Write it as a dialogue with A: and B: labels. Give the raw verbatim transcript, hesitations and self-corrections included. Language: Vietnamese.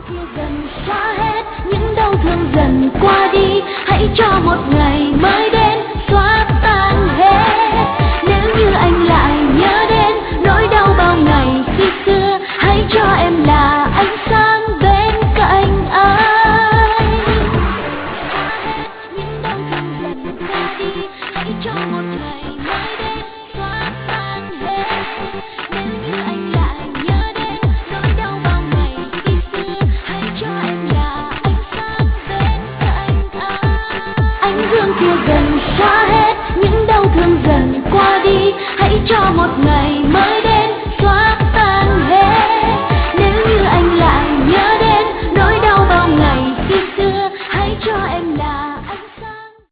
A: kia gần xa hết những đau thương dần qua đi, hãy cho một ngày mới đến.